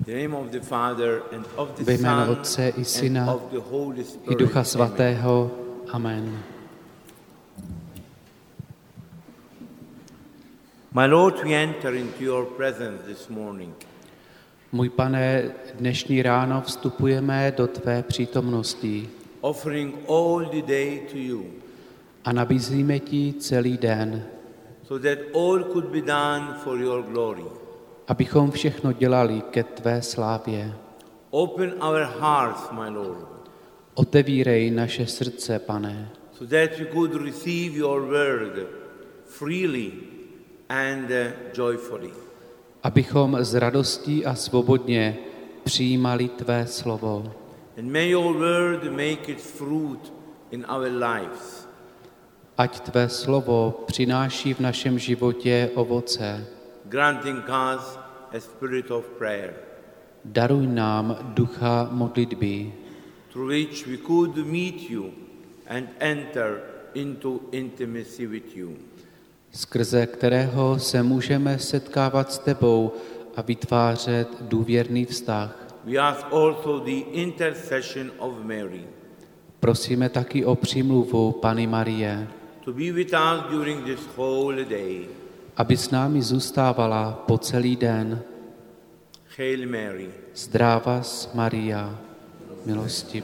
Ve jménu Otce i Syna i Ducha Svatého. Amen. My Lord, we enter into your presence this morning. Můj Pane, dnešní ráno vstupujeme do tvé přítomnosti Offering all the day to you, a nabízíme ti celý den, so that all could be done for your glory. abychom všechno dělali ke tvé slávě. Open our hearts, my Lord, Otevírej naše srdce, Pane, so that we could receive your word freely and joyfully. abychom s radostí a svobodně přijímali tvé slovo. And may your word make its fruit in our lives. Ať tvé slovo přináší v našem životě ovoce. Granting us a spirit of prayer, Daruj nám ducha modlitby, through which we could meet you and enter into intimacy with you. skrze kterého se můžeme setkávat s tebou a vytvářet důvěrný vztah. We ask also the intercession of Mary Prosíme taky o přímluvu Panny Marie, to be with us during this whole day. aby s námi zůstávala po celý den. Hail Mary, Zdrávas Maria, milosti.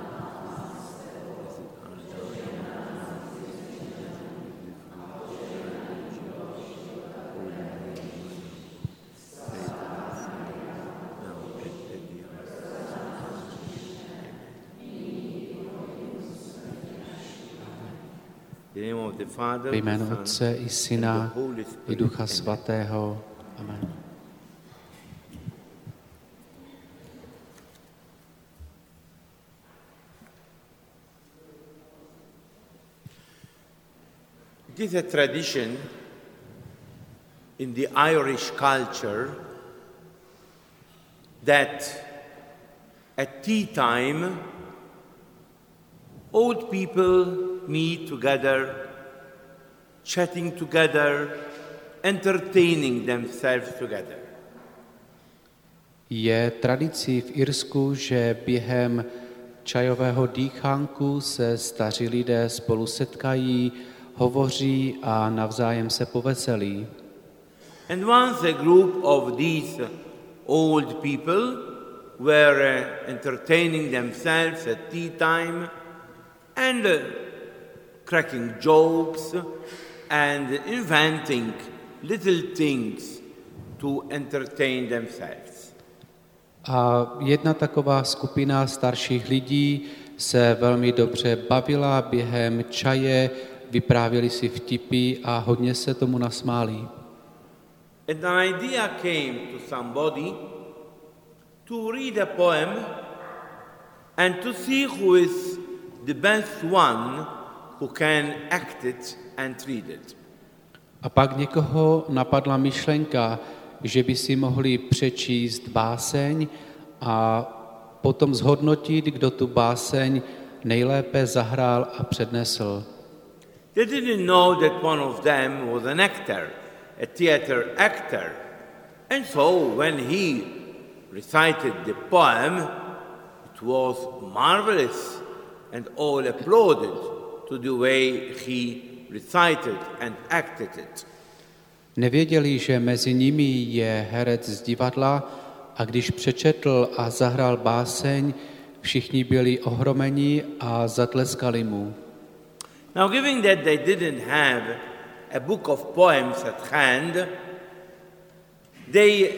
Ve jménu Otce i Syna i Ducha Svatého. Amen. It is a tradition in the Irish culture that at tea time old people meet together, chatting together, entertaining themselves together. Je tradicí v Irsku, že během čajového dýchánku se staří lidé spolu setkají, hovoří a navzájem se poveselí. And once a group of these old people were entertaining themselves at tea time and cracking jokes and inventing little things to entertain themselves. A jedna taková skupina starších lidí se velmi dobře bavila během čaje, vyprávěli si vtipy a hodně se tomu nasmáli. And an idea came to somebody to read a poem and to see who is the best one who can act it and read it. A pak někoho napadla myšlenka, že by si mohli přečíst báseň a potom zhodnotit, kdo tu báseň nejlépe zahrál a přednesl. They didn't know that one of them was an actor, a theater actor. And so when he recited the poem, it was marvelous and all applauded to the way he recited and acted it. Nevěděli, že mezi nimi je herec z divadla a když přečetl a zahrál báseň, všichni byli ohromeni a zatleskali mu. Now, given that they didn't have a book of poems at hand, they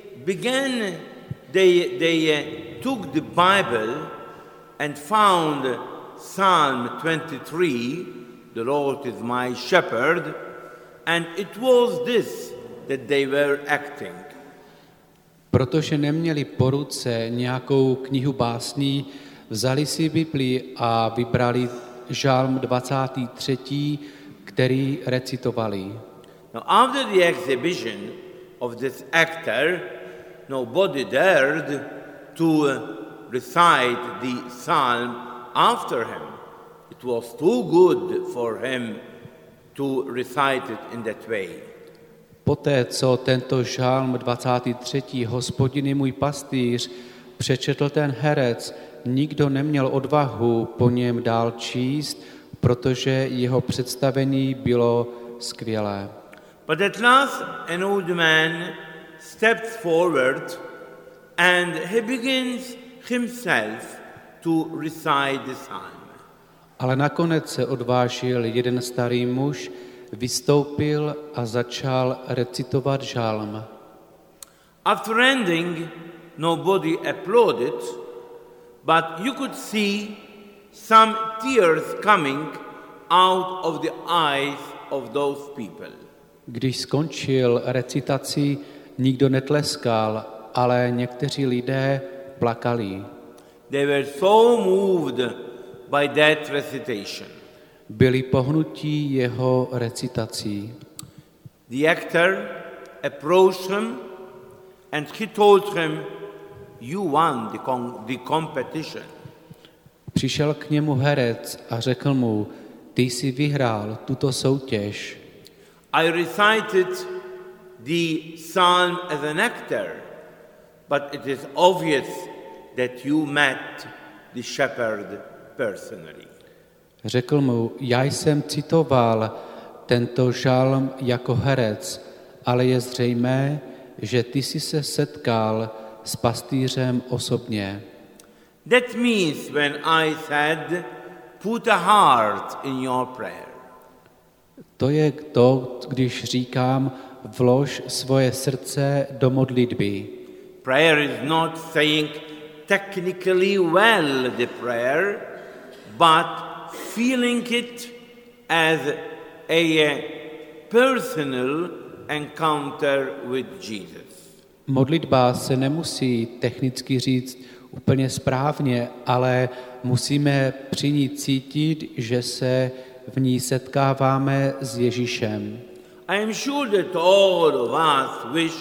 took the Bible and found Psalm 23, "The Lord is my shepherd," and it was this that they were acting. Protože neměli po ruce nějakou knihu básní, vzali si Biblii a vybrali žálm 23., který recitovali. Now, after the exhibition of this actor, nobody dared to recite the psalm after him. It was too good for him to recite it in that way. Poté, co tento žalm 23. Hospodin je můj pastýř přečetl ten herec, nikdo neměl odvahu po něm dál číst, protože jeho představení bylo skvělé. But at last an old man steps forward and he begins himself to recite the psalm. Ale nakonec se odvážil jeden starý muž, vystoupil a začal recitovat žalm. After ending, nobody applauded, but you could see some tears coming out of the eyes of those people. Když skončil recitaci, nikdo netleskal, ale někteří lidé plakali. They were so moved by that recitation. Byli pohnutí jeho recitací. The actor approached him and he told him, "You won the competition." Přišel k němu herec a řekl mu, ty jsi vyhrál tuto soutěž. I recited the psalm as an actor, but it is obvious that you met the shepherd personally. Řekl mu, já jsem citoval tento žalm jako herec, ale je zřejmé, že ty jsi se setkal s pastýřem osobně. That means when I said, put a heart in your prayer. To je to, když říkám, vlož svoje srdce do modlitby. Prayer is not saying technically well the prayer, but feeling it as a personal encounter with Jesus. Modlitba se nemusí technicky říct úplně správně, ale musíme při ní cítit, že se v ní setkáváme s Ježíšem. I am sure that all of us wish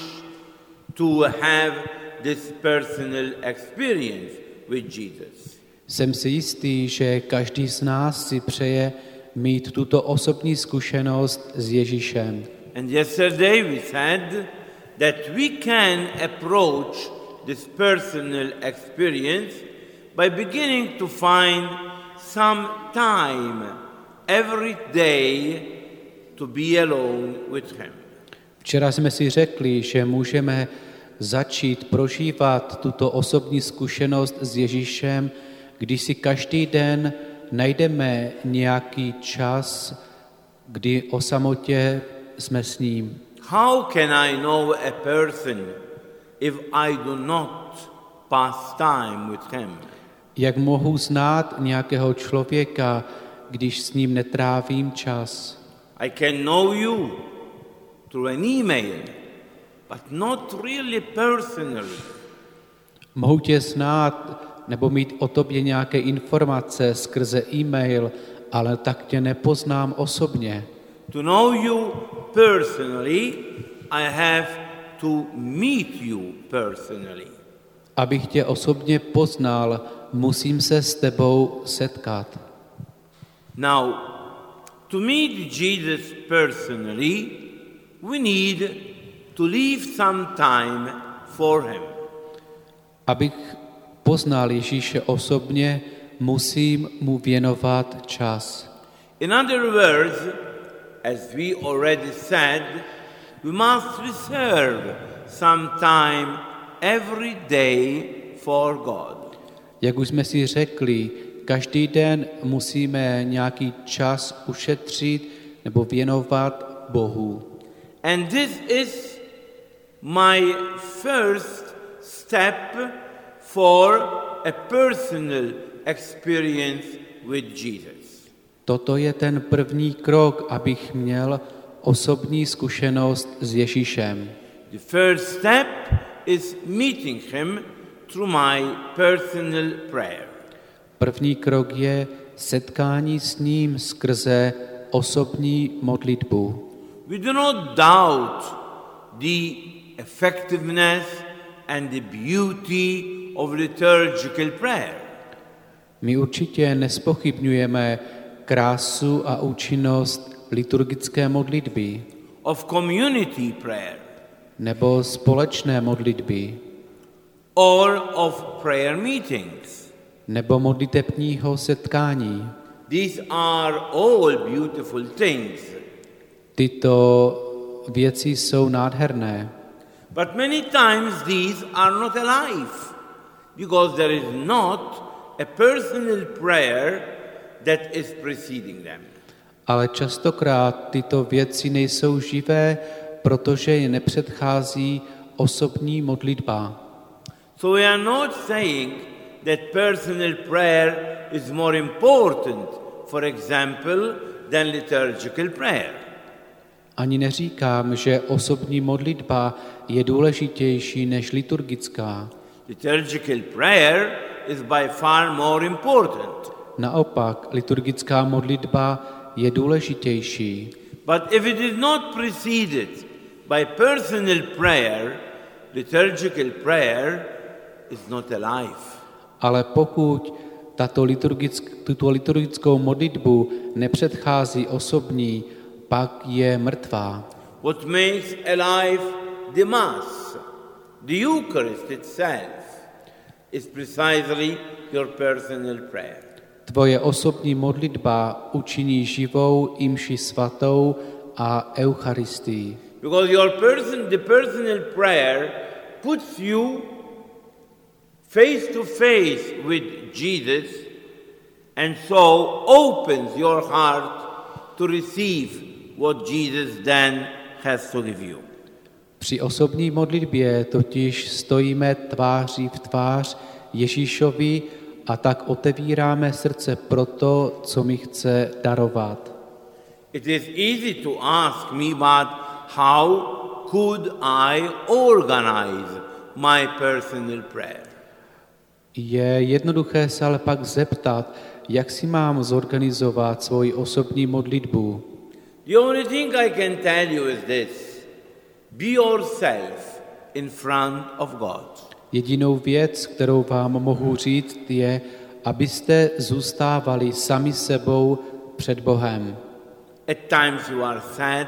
to have this personal experience with Jesus. Jsem si jistý, že každý z nás si přeje mít tuto osobní zkušenost s Ježíšem. And yesterday we said that we can approach this personal experience by beginning to find some time every day to be alone with him. Včera jsme si řekli, že můžeme začít prožívat tuto osobní zkušenost s Ježíšem, když si každý den najdeme nějaký čas, kdy o samotě jsme s ním. How can I know a person if I do not pass time with him? Jak mohu znát nějakého člověka, když s ním netrávím čas? I can know you through an email, but not really personally. Mohu tě znát nebo mít o tobě nějaké informace skrze e-mail, ale tak tě nepoznám osobně. To know you personally, I have to meet you personally. Abych tě osobně poznal, musím se s tebou setkat. Now, to meet Jesus personally, we need to leave some time for him. Abych poznal Ježíše osobně, musím mu věnovat čas. In other words, as we already said, we must reserve some time every day for God. Jak už jsme si řekli, každý den musíme nějaký čas ušetřit nebo věnovat Bohu. And this is my first step for a personal experience with Jesus. Toto je ten první krok, abych měl osobní zkušenost s Ježíšem. The first step is meeting him through my personal prayer. První krok je setkání s ním skrze osobní modlitbu. We do not doubt the effectiveness and the beauty of liturgical prayer. My určitě nespochybňujeme krásu a účinnost liturgické modlitby. of community prayer nebo společné modlitby, or of prayer meetings. nebo modlitebního setkání. These are all beautiful things. Tyto věci jsou nádherné, But many times these are not alive because there is not a personal prayer that is preceding them. ale častokrát tyto věci nejsou živé, protože je nepředchází osobní modlitba. So we are not saying that personal prayer is more important, for example, than liturgical prayer. Ani neříkám, že osobní modlitba je důležitější než liturgická. Liturgical prayer is by far more important. Naopak, liturgická modlitba je důležitější. But if it is not preceded by personal prayer, liturgical prayer is not alive. Ale pokud tuto liturgickou modlitbu nepředchází osobní, pak je mrtvá. What makes alive the Mass, the Eucharist itself, is precisely your personal prayer. Tvoje osobní modlitba učiní živou i mši svatou a Eucharistii. Because the personal prayer puts you face to face with Jesus and so opens your heart to receive what Jesus then has to give you. Při osobní modlitbě totiž stojíme tváří v tvář Ježíšovi a tak otevíráme srdce pro to, co mi chce darovat. It is easy to ask me, but how could I organize my personal prayer? Je jednoduché se ale pak zeptat, jak si mám zorganizovat svoji osobní modlitbu. The only thing I can tell you is this: be yourself in front of God. Jedinou věc, kterou vám mohu říct, je, abyste zůstávali sami sebou před Bohem. At times you are sad,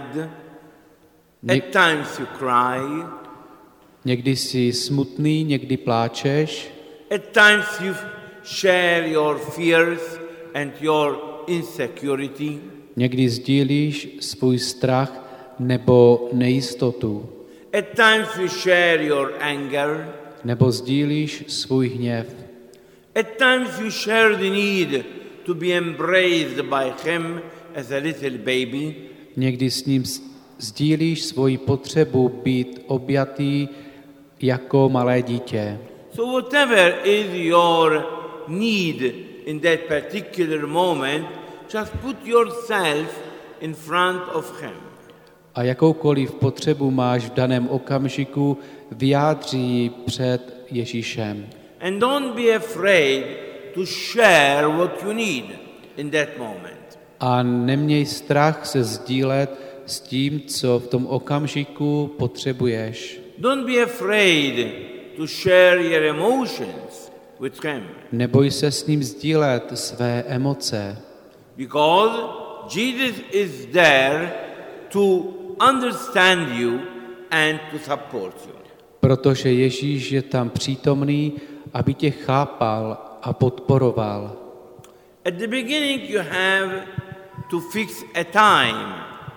at times you cry, Někdy jsi smutný, někdy pláčeš, at times you share your fears and your insecurity. někdy sdílíš svůj strach nebo nejistotu, At times you share your anger. nebo sdílíš svůj hněv. At times you share the need to be embraced by him as a little baby. Někdy s ním sdílíš svoji potřebu být objatý jako malé dítě. So whatever is your need in that particular moment, just put yourself in front of him. A jakoukoliv potřebu máš v daném okamžiku, vyjádří před Ježíšem. And don't be afraid to share what you need in that moment. A neměj strach se sdílet s tím, co v tom okamžiku potřebuješ. Don't be afraid to share your emotions with him. Neboj se s ním sdílet své emoce, Because Jesus is there to understand you and to support you. protože Ježíš je tam přítomný, aby tě chápal a podporoval. At the beginning you have to fix a time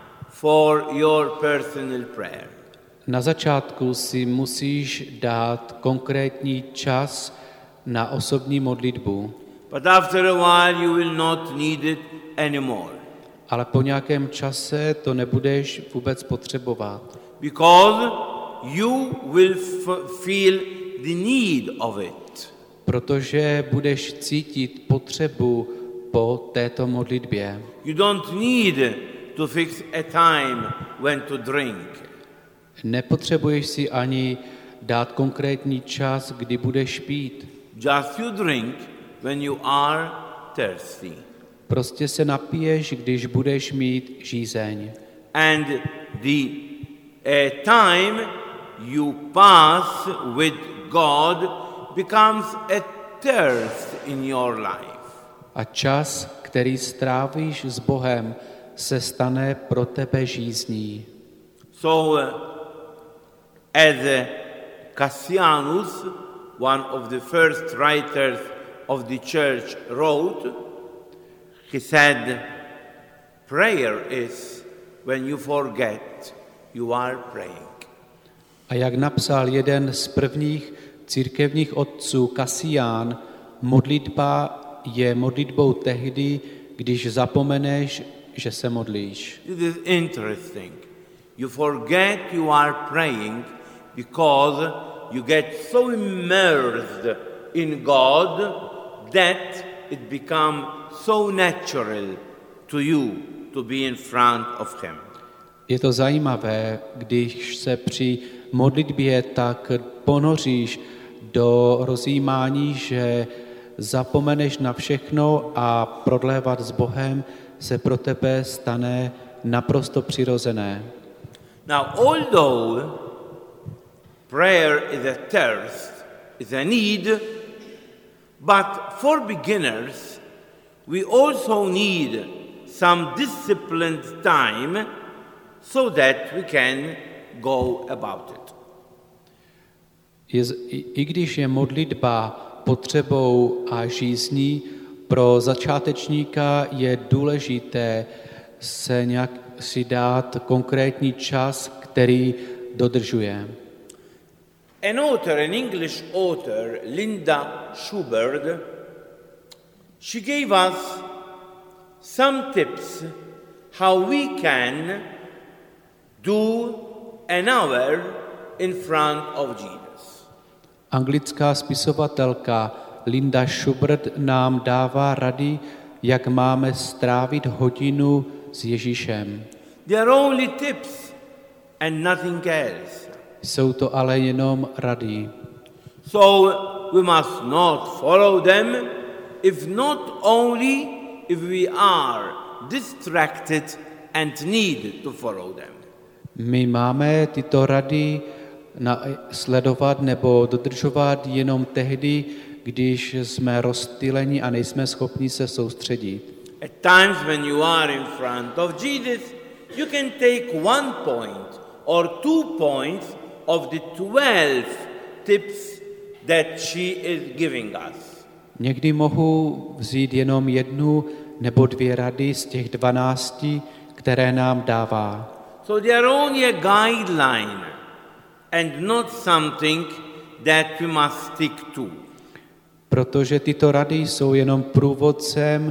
for your personal prayer. Na začátku si musíš dát konkrétní čas na osobní modlitbu, But after a while you will not need it anymore. ale po nějakém čase to nebudeš vůbec potřebovat, Because you will feel the need of it. protože budeš cítit potřebu po této modlitbě. You don't need to fix a time when to drink. Nepotřebuješ si ani dát konkrétní čas, kdy budeš pít. Just you drink when you are thirsty. Prostě se napiješ, když budeš mít žízeň. And the time you pass with God becomes a thirst in your life. A čas, který strávíš s Bohem, se stane pro tebe žízní. So, as Cassianus, one of the first writers of the church, wrote, he said, prayer is when you forget you are praying. A jak napsal jeden z prvních církevních otců Kasián, modlitba je modlitbou tehdy, když zapomeneš, že se modlíš. This is interesting. You forget you are praying because you get so immersed in God that it becomes so natural to you to be in front of Him. Je to zajímavé, když se při modlitbě tak ponoříš do rozjímání, že zapomeneš na všechno a prodlévat s Bohem se pro tebe stane naprosto přirozené. Now, although prayer is a thirst, is a need, but for beginners, we also need some disciplined time so that we can go about it. I když je modlitba potřebou a žízní, pro začátečníka je důležité si dát konkrétní čas, který dodržuje. An English author, Linda Schubert, she gave us some tips how we can do an hour in front of Jesus. Anglická spisovatelka Linda Schubert nám dává rady, jak máme strávit hodinu s Ježíšem. They are only tips and nothing else. Jsou to ale jenom rady. So we must not follow them if we are distracted and need to follow them. My máme tyto rady sledovat nebo dodržovat jenom tehdy, když jsme rozptýleni a nejsme schopni se soustředit. At times when you are in front of Jesus, you can take 1 point or 2 points of the 12 tips that she is giving us. Někdy mohu vzít jenom 1 nebo 2 rady z těch 12, které nám dává. So they are only a guideline and not something that we must stick to. Protože tyto rady jsou jenom průvodcem,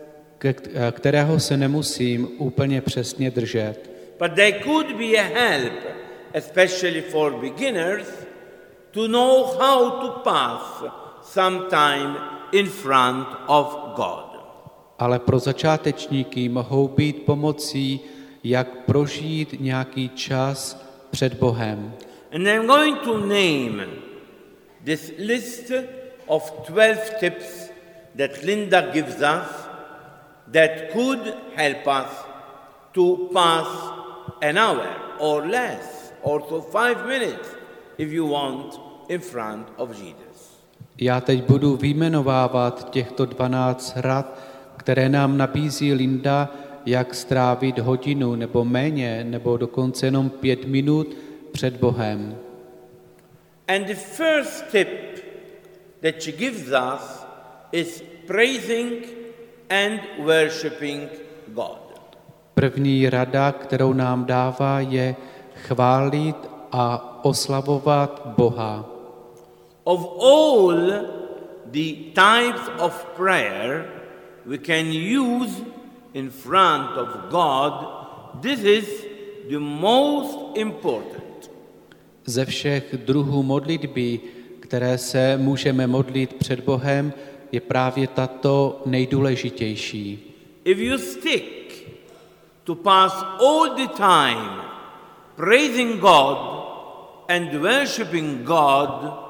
kterého se nemusím úplně přesně držet. But they could be a help, especially for beginners, to know how to pass some time in front of God. Ale pro začátečníky mohou být pomocí, jak prožít nějaký čas před Bohem. And I'm going to name this list of 12 tips that Linda gives us that could help us to pass an hour or less, also 5 minutes, if you want, in front of Jesus. Já teď budu vyjmenovávat těchto 12 rad, které nám nabízí Linda, jak strávit hodinu nebo méně, nebo dokonce jenom 5 minut před Bohem. And the first tip that she gives us is praising and worshiping God. První rada, kterou nám dává, je chválit a oslavovat Boha. Of all the types of prayer we can use in front of God, this is the most important. Ze všech druhů modlitby, které se můžeme modlit před Bohem, je právě tato nejdůležitější. If you stick to pass all the time praising God and worshiping God,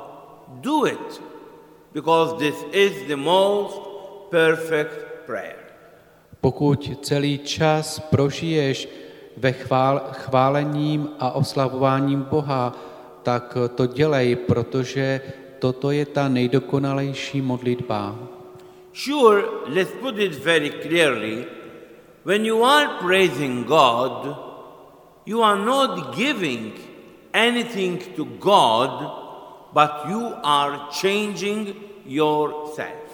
do it, because this is the most perfect prayer. Pokud celý čas prožiješ ve chválením a oslavováním Boha, tak to dělej, protože toto je ta nejdokonalejší modlitba. Sure, let's put it very clearly. When you are praising God, you are not giving anything to God, but you are changing yourself.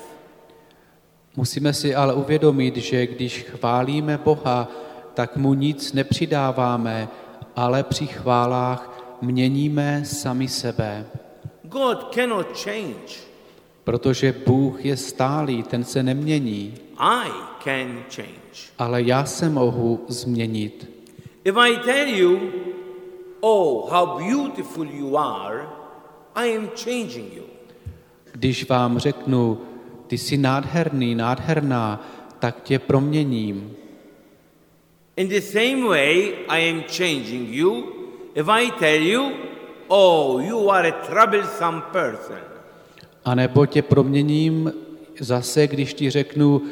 Musíme si ale uvědomit, že když chválíme Boha, tak mu nic nepřidáváme, ale při chválách měníme sami sebe. God cannot change. Protože Bůh je stálý, ten se nemění. I can change. Ale já se mohu změnit. If I tell you, oh, how beautiful you are, I am changing you. Když vám řeknu, ty jsi nádherný, nádherná, tak tě proměním. In the same way, I am changing you if I tell you, oh, you are a troublesome person. A nebo tě proměním zase, když ti řeknu,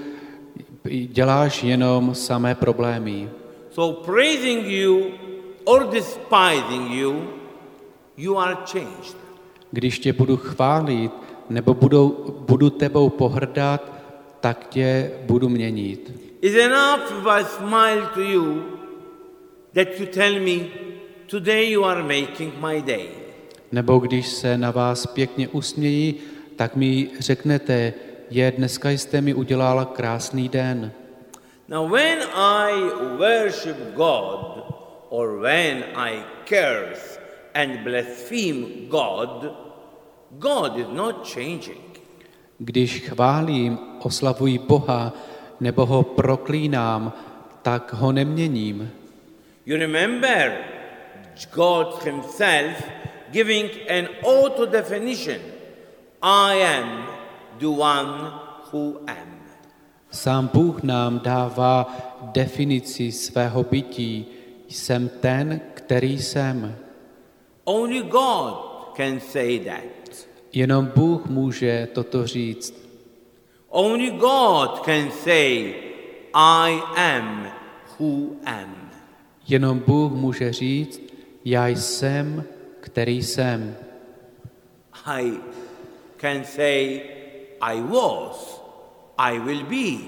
děláš jenom samé problémy. So praising you or despising you, you are changed. Když tě budu chválit, nebo budu tebou pohrdat, tak tě budu měnit. Is enough if I smile to you that you tell me, today you are making my day. Nebo když se na vás pěkně usmějí, tak mi řeknete, dneska jste mi udělal krásný den. Now when I worship God or when I curse and blaspheme God, God is not changing. Když chválím, oslavuji Boha nebo ho proklínám, tak ho neměním. You remember God himself giving an auto definition. I am the one who am. Sám Bůh nám dává definici svého bytí. Jsem ten, který jsem. Only God can say that. Jenom Bůh může toto říct. Only God can say, I am who am. Jenom Bůh může říct, já jsem, který jsem. I can say, I was, I will be.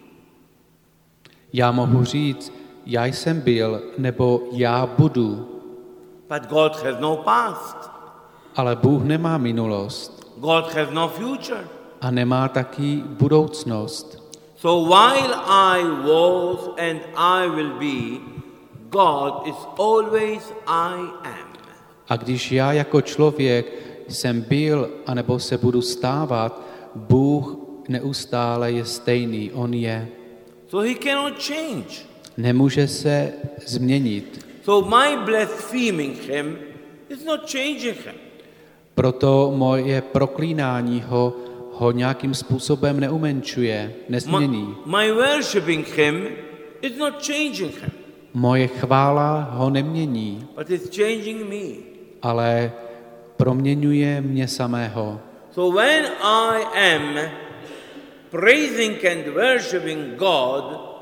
Já mohu říct, já jsem byl, nebo já budu. But God has no past. Ale Bůh nemá minulost. God has no future. A nemá taky budoucnost. So while I was and I will be, God is always I am. A když já jako člověk jsem byl, anebo se budu stávat, Bůh neustále je stejný, on je. So he cannot change. Nemůže se změnit. So my blaspheming him is not changing him. Proto moje proklínání ho nějakým způsobem neumenčuje, nezmění. My worshiping him is not changing him. Moje chvála ho nemění, But it's changing me. ale proměňuje mě samého. So when I am praising and worshiping God,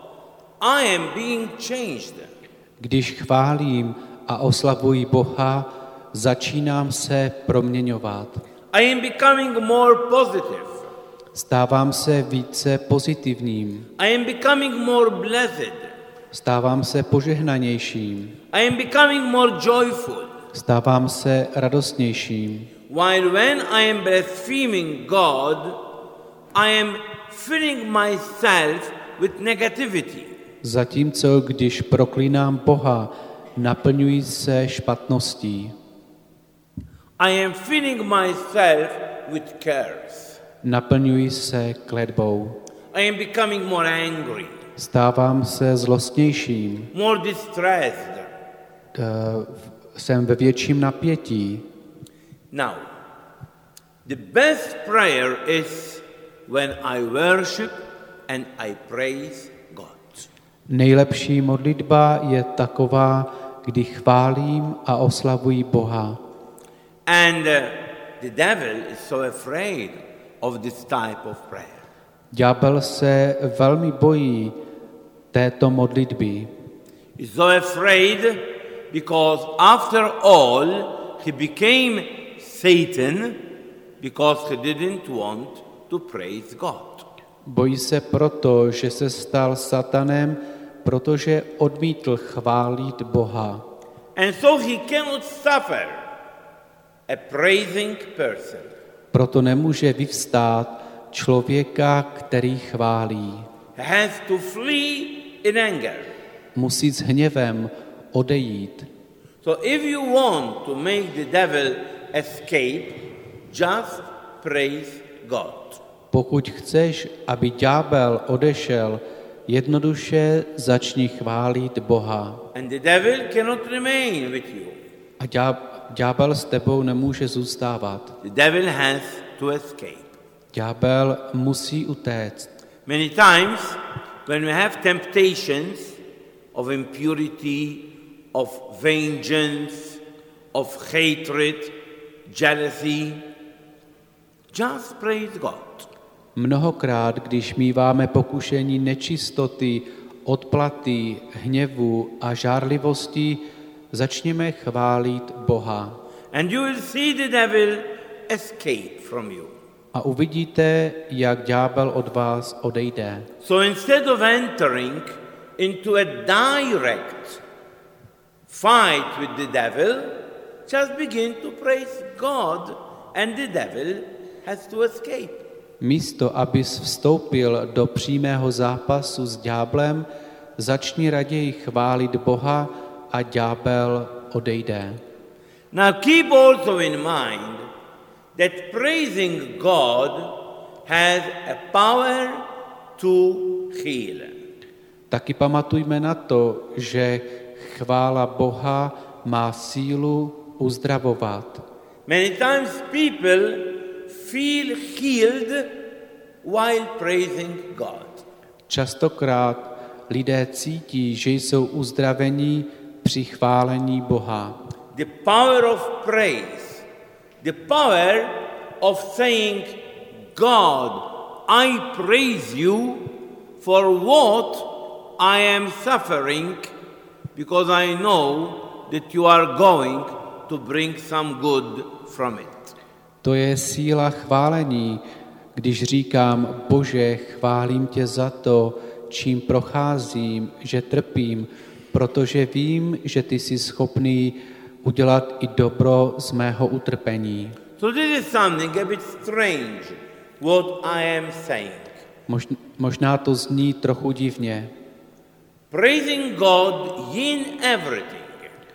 I am being changed. Když chválím a oslavuji Boha, začínám se proměňovat. I am becoming more positive. Stávám se více pozitivním. I am becoming more blessed. Stávám se požehnanějším. I am becoming more joyful. Stávám se radostnějším. While when I am blaspheming God, I am filling myself with negativity. Zatímco když proklínám Boha, naplňuji se špatností. I am filling myself with curse. Naplňuji se kletbou. I am becoming more angry, Stávám se zlostnějším. more distressed. Jsem ve větším napětí. Now, the best prayer is when I worship and I praise God. Nejlepší modlitba je taková, kdy chválím a oslavuji Boha. And the devil is so afraid of this type of prayer. Ďábel se velmi bojí této modlitby. He's so afraid because after all he became Satan because he didn't want to praise God. Bojí se proto, že se stal satanem, protože odmítl chválit Boha. And so he cannot suffer a praising person. Proto nemůže vyvstát člověka, který chválí. He has to flee in anger. Musí s hněvem odejít. So if you want to make the devil escape, just praise God. Pokud chceš, aby ďábel odešel, jednoduše začni chválit Boha. And the devil cannot remain with you. A ďábel s tebou nemůže zůstávat. The devil has to escape. Ďábel musí utéct. Many times when we have temptations of impurity, of vengeance, of hatred, jealousy, just praise God. Mnohokrát, když míváme pokušení nečistoty, odplaty, hněvu a žárlivosti, začněme chválit Boha. And you will see the devil escape from you. A uvidíte, jak ďábel od vás odejde. So instead of entering into a direct fight with the devil, just begin to praise God and the devil has to escape. Místo, abys vstoupil do přímého zápasu s ďáblem, začni raději chválit Boha a ďábel odejde. Now keep also in mind that praising God has a power to heal. Taky pamatujme na to, že chvála Boha má sílu uzdravovat. Many times people feel healed while praising God. Častokrát lidé cítí, že jsou uzdravení při chválení Boha. The power of praise, the power of saying, God, I praise you for what I am suffering, because I know that you are going to bring some good from it. To je síla chválení, když říkám, Bože, chválím tě za to, čím procházím, že trpím, protože vím, že ty jsi schopný udělat i dobro z mého utrpení. So this is something a bit strange, what I am saying. Možná to zní trochu divně. Praising God in everything.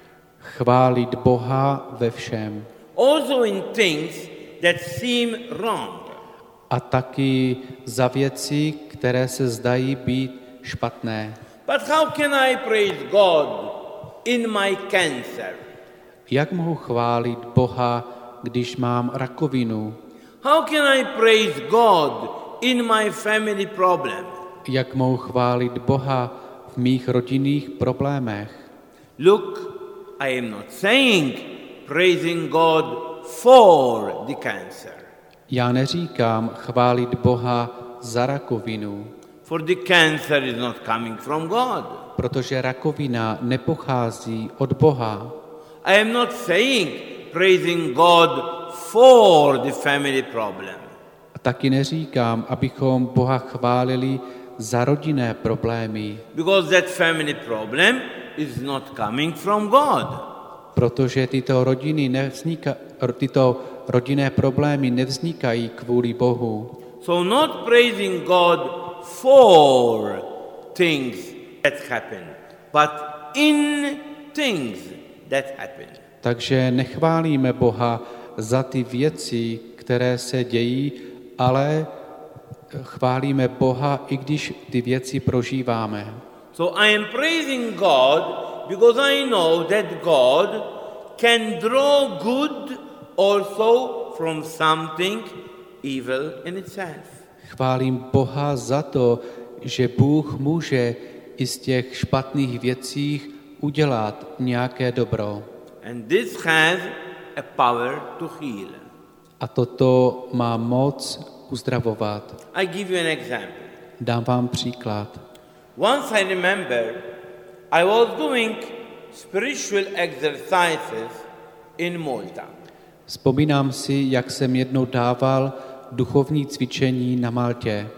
Chválit Boha ve všem. Also in things that seem wrong. A taky za věci, které se zdají být špatné. But how can I praise God in my cancer? Jak mohu chválit Boha, když mám rakovinu? How can I praise God in my family problem? Jak mohu chválit Boha v mých rodinných problémech? Look, I am not saying praising God for the cancer. Já neříkám chválit Boha za rakovinu, For the cancer is not coming from God. protože rakovina nepochází od Boha. I am not saying praising God for the family problem. A taky neříkám, abychom Boha chválili za rodinné problémy, Because that family problem is not coming from God. protože tyto rodinné problémy nevznikají kvůli Bohu. So not praising God for things that happen, but in things that happen. Takže nechválíme Boha za ty věci, které se dějí, ale chválíme Boha, i když ty věci prožíváme. So I am praising God because I know that God can draw good also from something evil in itself. Chválím Boha za to, že Bůh může i z těch špatných věcí udělat nějaké dobro. And this has a power to heal. A toto má moc uzdravovat. I give you an example. Dám vám příklad. Once I remember I was doing spiritual exercises in Malta. Vzpomínám si, jak jsem jednou dával duchovní cvičení na Maltě.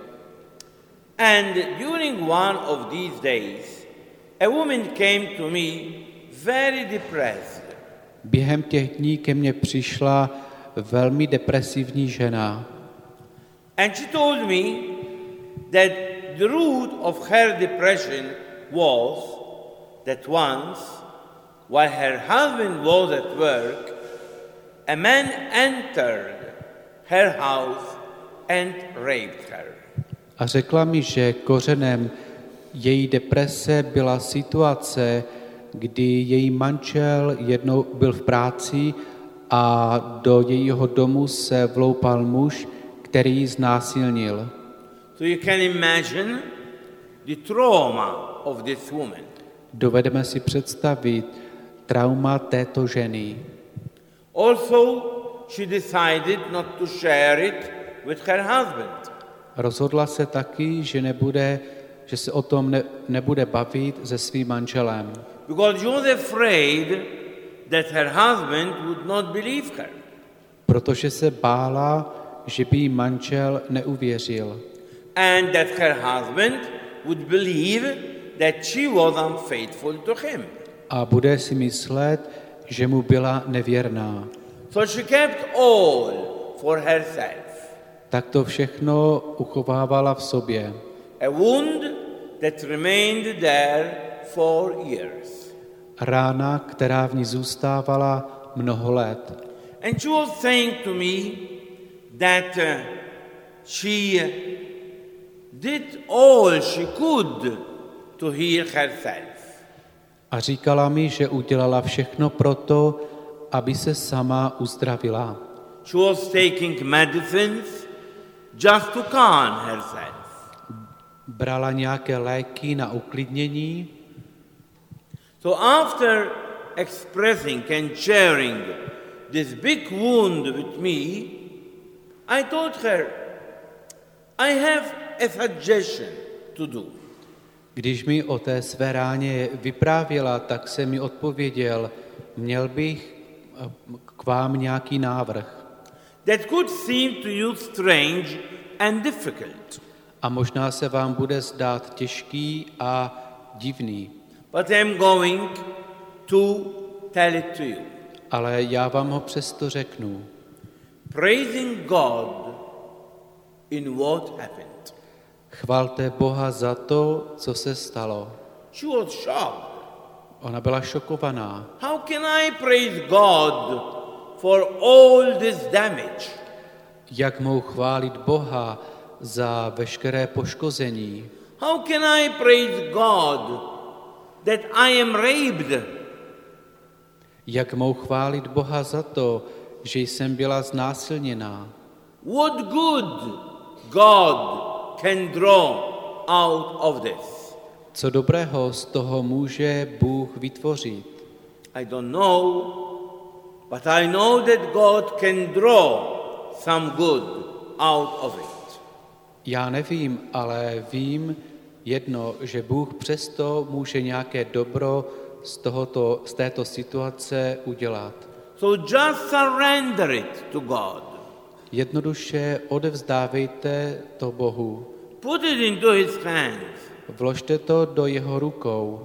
And during one of these days, a woman came to me very depressed. Během těch dní ke mně přišla velmi depresivní žena And she told me that the root of her depression was that once, while her husband was at work, a man entered her house and raped her. a řekla mi, že kořenem její deprese byla situace, kdy její manžel jednou byl v práci a do jejího domu se vloupal muž, který ji znásilnil. So you can imagine the trauma of this woman. Dovedeme si představit trauma této ženy. Also, she decided not to share it with her husband. Rozhodla se taky, že se o tom nebude bavit se svým manželem, Because she was afraid that her husband would not believe her. protože se bála, že by jí manžel neuvěřil And that her husband would believe that she was unfaithful to him. a bude si myslet, že mu byla nevěrná. So she kept all for herself. Tak to všechno uchovávala v sobě. A wound that remained there for years. Rána, která v ní zůstávala mnoho let. And she was saying to me that she did all she could to heal herself. A říkala mi, že udělala všechno proto, aby se sama uzdravila. She was taking medicines just to calm herself. Brala nějaké léky na uklidnění. So after expressing and sharing this big wound with me, I told her, I have a suggestion to do. Když mi o té své ráně vyprávěla, tak se mi odpověděl, měl bych k vám nějaký návrh. That could seem to you strange and difficult. A možná se vám bude zdát těžký a divný. But I'm going to tell it to you. Ale já vám ho přesto řeknu. Praising God in what happened. Chvalte Boha za to, co se stalo. She was shocked. Ona byla šokovaná. How can I praise God for all this damage? Jak mohu chválit Boha za veškeré poškození? How can I praise God that I am raped? Jak mohu chválit Boha za to, že jsem byla znásilněná? What good God can draw out of this? Co dobrého z toho může Bůh vytvořit? I don't know, but I know that God can draw some good out of it. Já nevím, ale vím jedno, že Bůh přesto může nějaké dobro z této situace udělat. So just surrender it to God. Jednoduše odevzdávejte to Bohu. Put it into His hands. Vložte to do jeho rukou.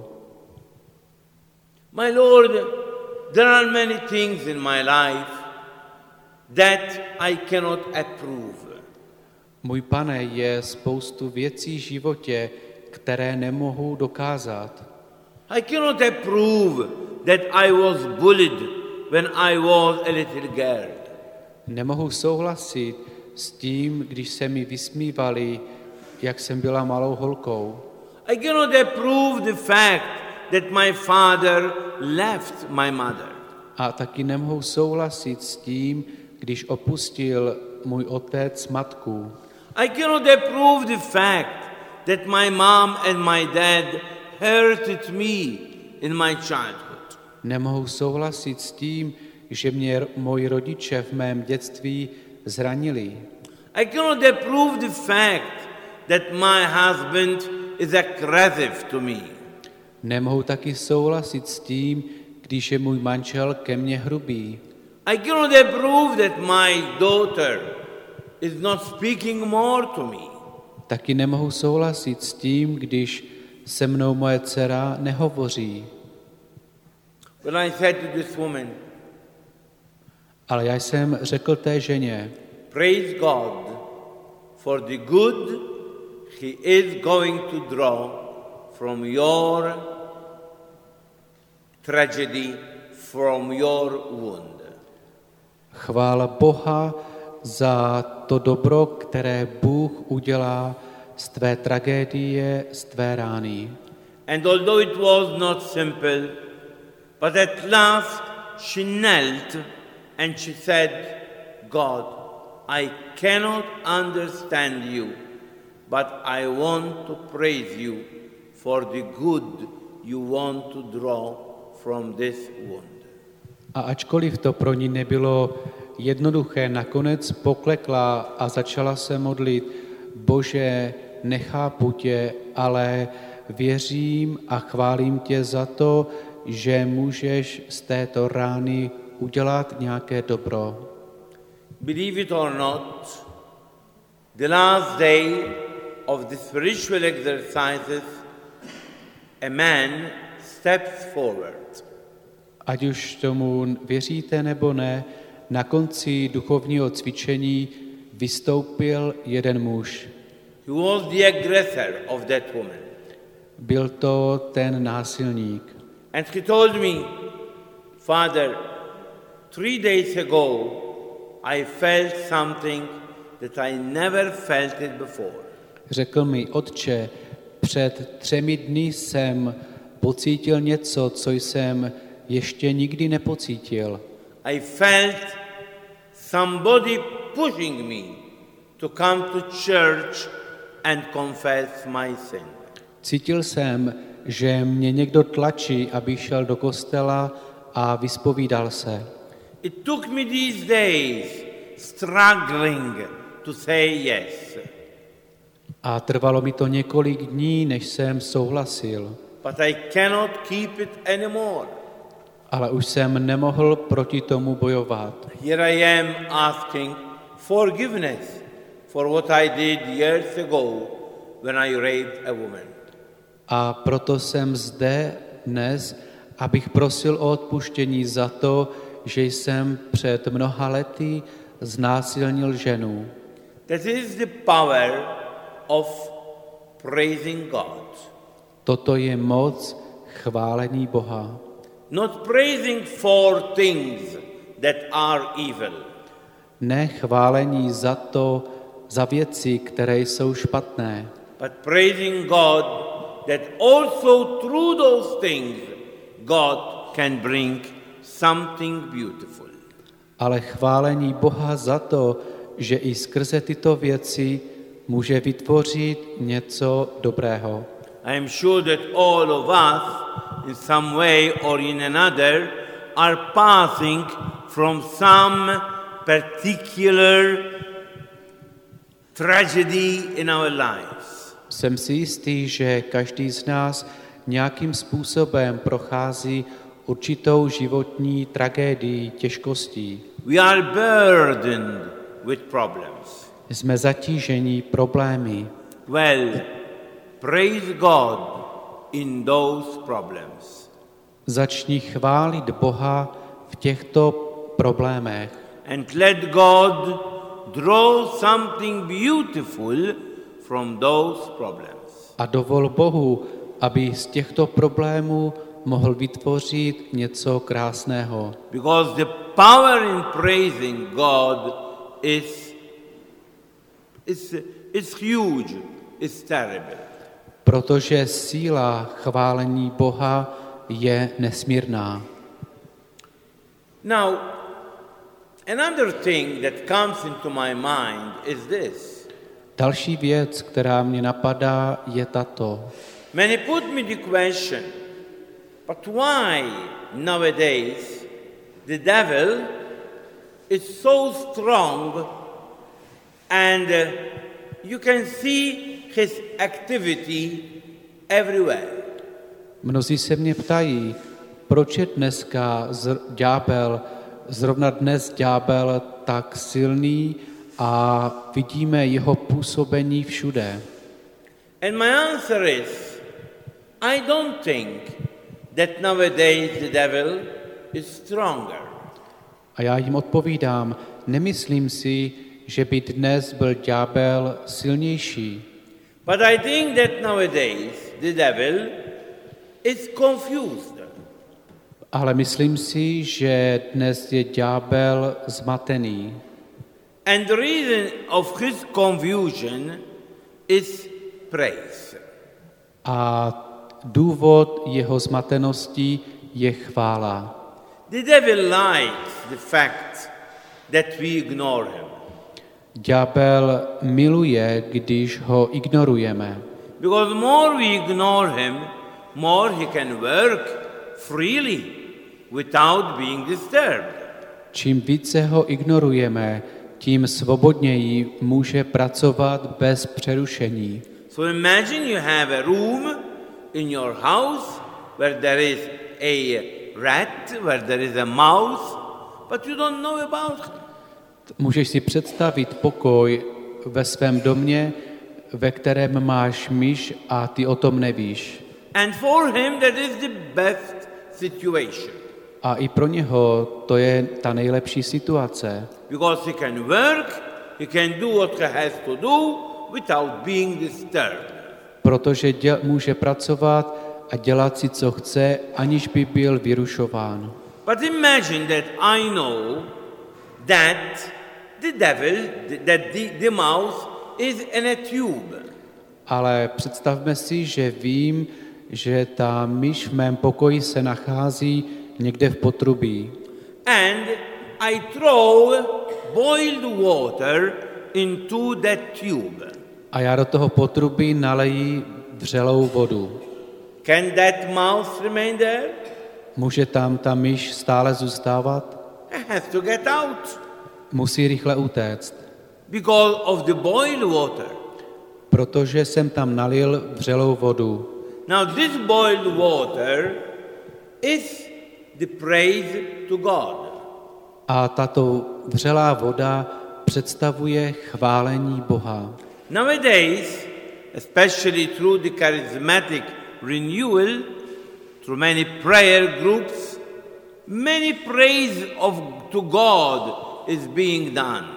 My Lord, there are many things in my life that I cannot approve. Můj Pane, je spoustu věcí v životě, které nemohu dokázat. I cannot approve that I was bullied when I was a little girl. Nemohu souhlasit s tím, když se mi vysmívali, jak jsem byla malou holkou. I cannot approve the fact that my father left my mother. A taky nemohu souhlasit s tím, když opustil můj otec matku. I cannot approve the fact that my mom and my dad hurted me in my childhood. Nemohu souhlasit s tím, že mě moji rodiče v mém dětství zranili. I cannot approve the fact that my husband is aggressive to me. Nemohu taky souhlasit s tím, když je můj manžel ke mně hrubý. I cannot approve that my daughter is not speaking more to me. Taky nemohu souhlasit s tím, když se mnou moje dcera nehovoří. But I said to this woman, Ale já jsem řekl té ženě, praise God for the good He is going to draw from your tragedy, from your wound. chvála Boha za to dobro, které Bůh udělá z tvé tragédie, z tvé rány. And although it was not simple, but at last she knelt and she said, God, I cannot understand you, but I want to praise you for the good you want to draw from this wound. A ačkoliv to pro ní nebylo jednoduché, nakonec poklekla a začala se modlit, Bože, nechápu tě, ale věřím a chválím tě za to, že můžeš z této rány udělat nějaké dobro. Believe it or not, the last day of the spiritual exercises, a man steps forward. Ať už tomu věříte nebo ne, na konci duchovního cvičení vystoupil jeden muž. He was the aggressor of that woman. Byl to ten násilník. And he told me, Father, 3 days ago I felt something that I never felt it before. Řekl mi, Otče, před 3 dny jsem pocítil něco, co jsem ještě nikdy nepocítil. I felt somebody pushing me to come to church and confess my sin. Cítil jsem, že mě někdo tlačí, abych šel do kostela a vyspovídal se. It took me these days struggling to say yes. A trvalo mi to několik dní, než jsem souhlasil. But I cannot keep it anymore. Ale už jsem nemohl proti tomu bojovat. Here I am asking forgiveness for what I did years ago when I raped a woman. A proto jsem zde dnes, abych prosil o odpuštění za to, že jsem před mnoha lety znásilnil ženu. That is the power of praising God. Toto je moc chválení Boha. Not praising for things that are evil. Ne chválení za věci, které jsou špatné, But praising God that also through those things God can bring something beautiful. ale chválení Boha za to, že i skrze tyto věci může vytvořit něco dobrého. I am sure that all of us, in some way or in another, are passing from some particular tragedy in our lives. Jsem si jistý, že každý z nás nějakým způsobem prochází určitou životní tragédii, těžkostí. We are burdened with problems. Jsme zatížení problémy. Well, praise God in those problems. Začni chválit Boha v těchto problémech. And let God draw something beautiful from those problems. A dovol Bohu, aby z těchto problémů mohl vytvořit něco krásného. Because the power in praising God is huge, is terrible. Protože síla chválení Boha je nesmírná. Now, another thing that comes into my mind is this. Další věc, která mě napadá, je tato. Many put me the question, but why nowadays the devil is so strong and you can see his activity everywhere? Mnozí se mě ptají, proč je dneska zrovna dnes ďábel tak silný a vidíme jeho působení všude. And my answer is, I don't think that nowadays the devil is stronger. A já jim odpovídám, nemyslím si, že by dnes byl ďábel silnější. But I think that nowadays the devil is confused. Ale myslím si, že dnes je ďábel zmatený. And the reason of his confusion is praise. A důvod jeho zmatenosti je chvála. The devil likes the fact that we ignore him. Ďábel miluje, když ho ignorujeme. Because more we ignore him, more he can work freely without being disturbed. Čím více ho ignorujeme, tím svobodněji může pracovat bez přerušení. So imagine you have a room in your house where there is a rat, where there is a mouse, but you don't know about him. Můžeš si představit pokoj ve svém domě, ve kterém máš myš a ty o tom nevíš. And for him that is the best situation. A i pro něho to je ta nejlepší situace. Because he can work, he can do what he has to do without being disturbed. Protože může pracovat a dělat si, co chce, aniž by byl vyrušován. But imagine that I know that the devil, that the mouse is in a tube. Ale představme si, že vím, že ta myš v mém pokoji se nachází někde v potrubí. And I throw boiled water into that tube. A já do toho potrubí naleji vřelou vodu. Can that mouse remain there? Může tam ta myš stále zůstávat? It has to get out. Musí rychle utéct. Because of the boiled water. Protože jsem tam nalil vřelou vodu. Now this boiled water is the praise to God. A tato vřelá voda představuje chválení Boha. Nowadays, especially through the charismatic renewal, through many prayer groups, many praise to God is being done.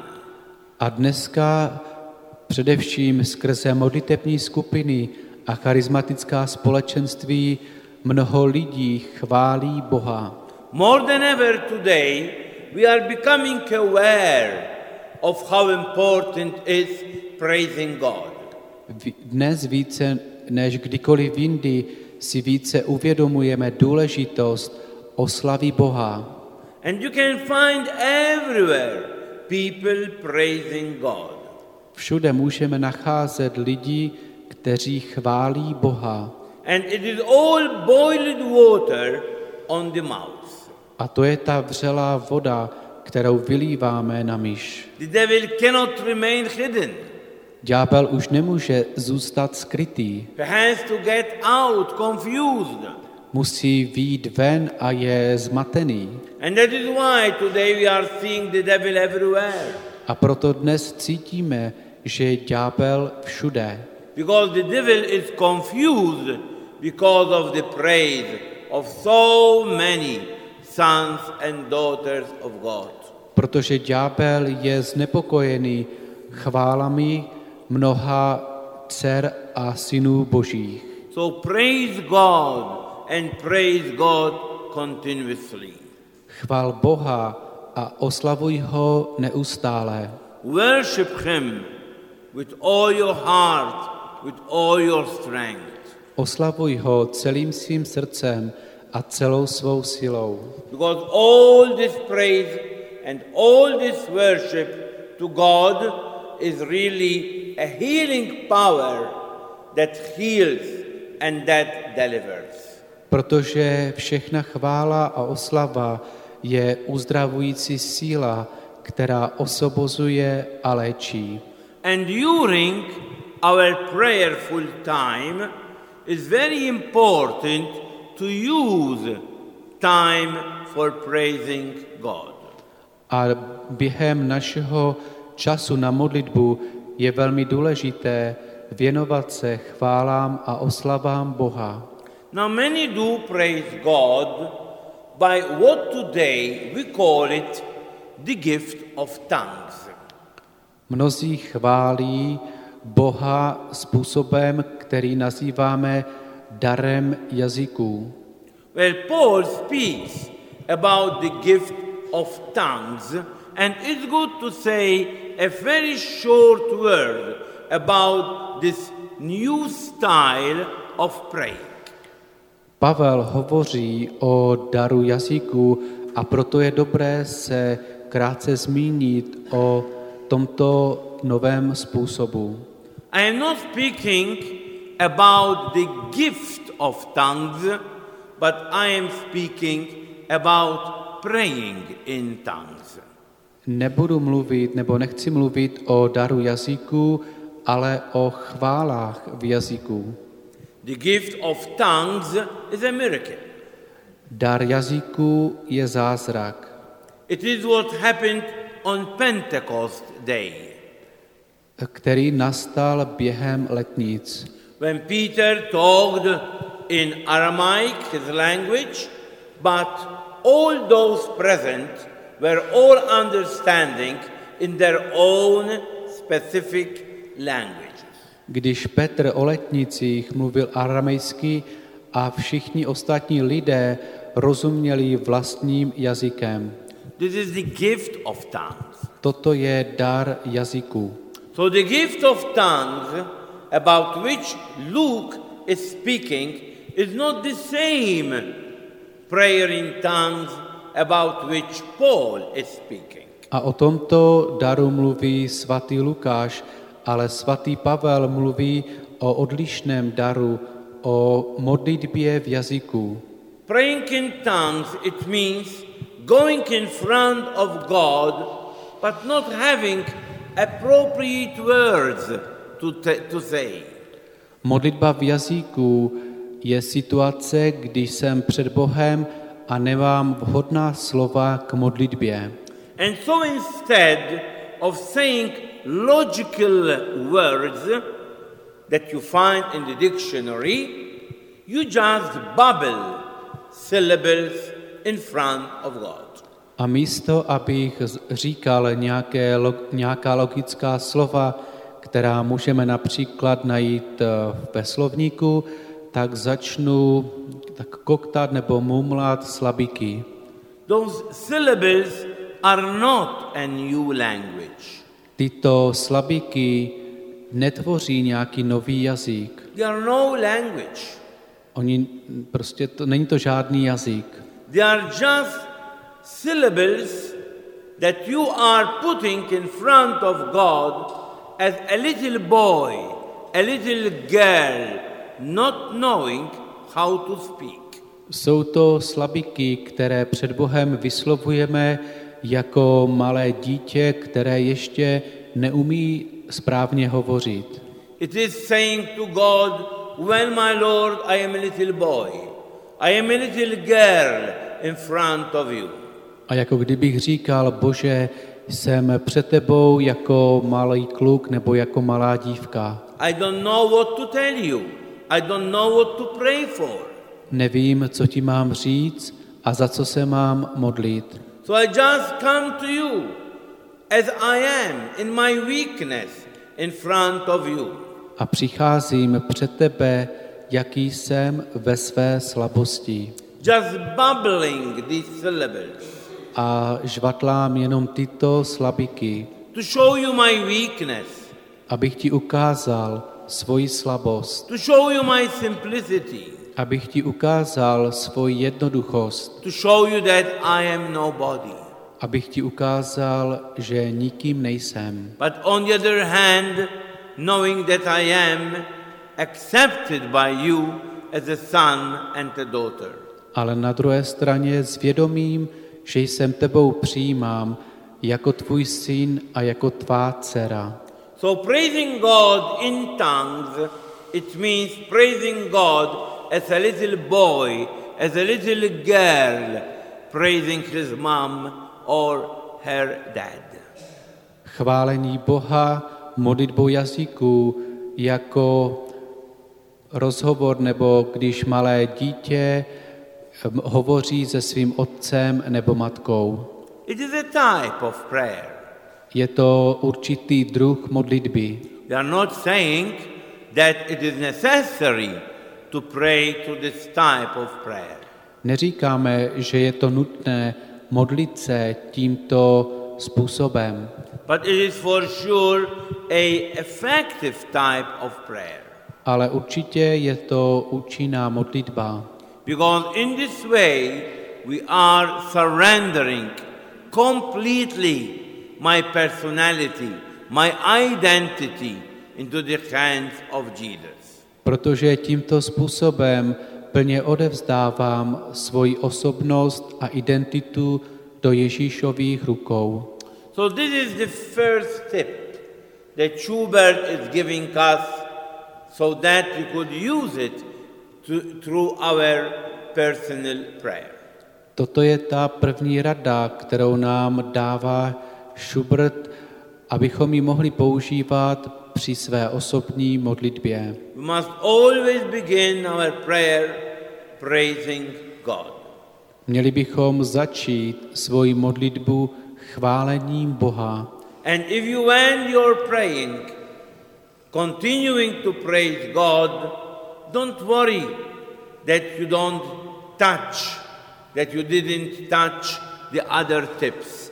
A dneska především skrze modlitební skupiny a charismatická společenství mnoho lidí chválí Boha. More than ever today, we are becoming aware of how important is praising God. Dnes více než kdykoliv jindy si více uvědomujeme důležitost oslavy Boha. And you can find everywhere people praising God. Všude můžeme nacházet lidi, kteří chválí Boha. And it is all boiled water on the mouth. A to je ta vřelá voda, kterou vylíváme na myš. The devil cannot remain hidden. Ďábel už nemůže zůstat skrytý. He has to get out, confused. Musí vyjít ven a je zmatený. And that is why today we are seeing the devil everywhere. A proto dnes cítíme, že je ďábel všude. Because the devil is confused because of the praise of so many sons and daughters of God. Protože ďábel je znepokojený chválami mnoha dcer a synů božích. So praise God and praise God continuously. Chvál Boha a oslavuj ho neustále. Worship him with all your heart, with all your strength. Oslavuj ho celým svým srdcem a celou svou silou. Because all this praise and all this worship to God is really a healing power that heals and that delivers. Protože všechna chvála a oslava je uzdravující síla, která osvobozuje a léčí. And during our prayerful time is very important to use time for praising God. A během našeho času na modlitbu je velmi důležité věnovat se chválám a oslavám Boha. Now many do praise God, by what today we call it the gift of tongues. Mnozí chválí Boha způsobem, který nazýváme darem jazyků. Well, Paul speaks about the gift of tongues, and it's good to say a very short word about this new style of praying. Pavel hovoří o daru jazyků a proto je dobré se krátce zmínit o tomto novém způsobu. I am not speaking about the gift of tongues, but I am speaking about praying in tongues. Nebudu mluvit, nebo nechci mluvit o daru jazyků, ale o chválách v jazyku. The gift of tongues is a miracle. Dar jazyků je zázrak. It is what happened on Pentecost Day, který nastal během letnic. when Peter talked in Aramaic, his language, but all those present were all understanding in their own specific languages. Když Petr o letnicích mluvil aramejsky a všichni ostatní lidé rozuměli vlastním jazykem. This is the gift of tongues. Toto je dar jazyků. So the gift of tongues about which Luke is speaking is not the same prayer in tongues about which Paul is speaking. A o tomto daru mluví svatý Lukáš, ale svatý Pavel mluví o odlišném daru, o modlitbě v jazyku. Praying in tongues, it means going in front of God, but not having appropriate words to say. Modlitba v jazyku je situace, když jsem před Bohem a nemám vhodná slova k modlitbě. And so instead of saying logical words that you find in the dictionary, you just babble syllables in front of God. A místo, abych říkal nějaká logická slova, která můžeme například najít ve slovníku, tak začnu tak koktat nebo mumlat slabiky. Those syllables are not a new language. Tyto slabiky netvoří nějaký nový jazyk. They are no language. Není to žádný jazyk. They are just syllables that you are putting in front of God as a little boy, a little girl, not knowing how to speak. Jsou to slabiky, které před Bohem vyslovujeme jako malé dítě, které ještě neumí správně hovořit. It is saying to God, well, my Lord, I am a little boy. I am a little girl in front of you. A jako kdybych říkal, Bože, jsem před tebou jako malý kluk nebo jako malá dívka. I don't know what to tell you. I don't know what to pray for. Nevím, co ti mám říct a za co se mám modlit. So I just come to you as I am in my weakness in front of you. A přicházím před tebe, jaký jsem ve své slabosti. Just bubbling these syllables. A žvatlám jenom tyto slabiky, To show you my weakness. abych ti ukázal svoji slabost, To show you my simplicity. abych ti ukázal svoji jednoduchost, To show you that I am nobody. abych ti ukázal, že nikým nejsem. But on the other hand, knowing that I am accepted by you as a son and a daughter. Ale na druhé straně s vědomím, že jsem tebou přijímám jako tvůj syn a jako tvá dcera. So praising God in tongues, it means praising God as a little boy, as a little girl, praising his mom or her dad. Chválení Boha modlitbou jazyků jako rozhovor, nebo když malé dítě hovoří se svým otcem nebo matkou. It is a type of prayer. Je to určitý druh modlitby. We are not saying that it is necessary to pray to this type of prayer. Neříkáme, že je to nutné modlit se tímto způsobem, But it is for sure a effective type of prayer. ale určitě je to účinná modlitba, Because in this way we are surrendering completely my personality, my identity into the hands of Jesus. protože tímto způsobem plně odevzdávám svoji osobnost a identitu do Ježíšových rukou. So this is the first tip that Schubert is giving us so that we could use it through our personal prayer. Toto je ta první rada, kterou nám dává Schubert, abychom ji mohli používat při své osobní modlitbě. We must always begin our prayer praising God. Měli bychom začít svoji modlitbu chválením Boha. And if you end your praying, continuing to praise God, don't worry that you don't touch, that you didn't touch the other tips.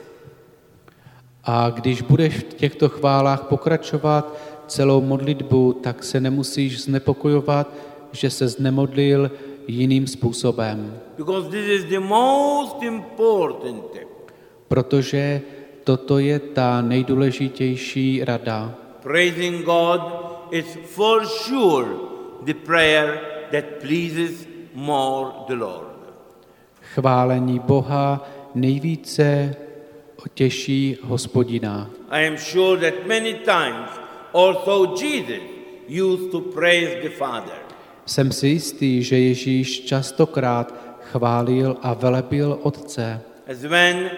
A když budeš v těchto chválách pokračovat celou modlitbu, tak se nemusíš znepokojovat, že se nemodlil jiným způsobem. Because this is the most important tip. Protože toto je ta nejdůležitější rada. Praising God is for sure the prayer that pleases more the Lord. Chválení Boha nejvíce těší Hospodina. I am sure that many times also Jesus used to praise the Father. Jsem si jistý, že Ježíš častokrát chválil a velebil Otce. As when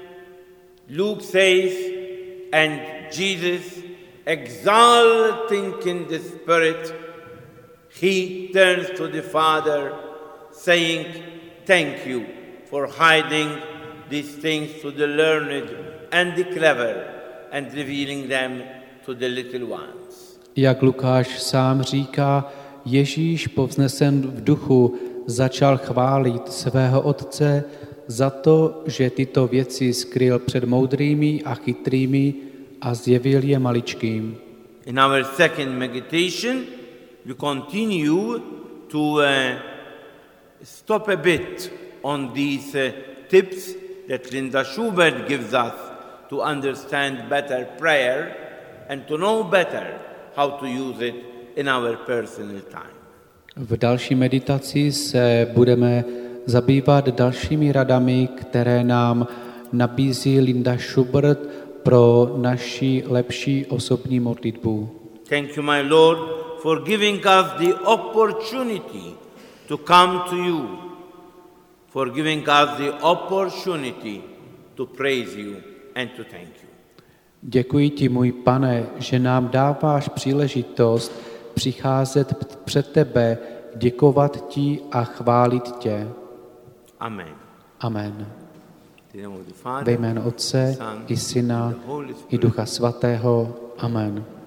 Luke says, and Jesus, exulting in the Spirit, he turns to the Father, saying, thank you for hiding these things to the learned and the clever and revealing them to the little ones. Jak Lukáš sám říká, Ježíš povznesen v duchu začal chválit svého Otce za to, že tyto věci skryl před moudrými a chytrými a zjevil je maličkým. In our second meditation, we continue to stop a bit on these tips that Linda Schubert gives us to understand better prayer and to know better how to use it in our personal time. V další meditaci se budeme zabývat dalšími radami, které nám nabízí Linda Schubert pro naši lepší osobní modlitbu. Thank you, my Lord, for giving us the opportunity to come to you, for giving us the opportunity to praise you and to thank you. Děkuji ti, můj Pane, že nám dáváš příležitost přicházet před tebe, děkovat ti a chválit tě. Amen. Amen. In the name of the Father, Ve jménu Otce Son, i Syna and the Holy i Spirit. Ducha Svatého. Amen.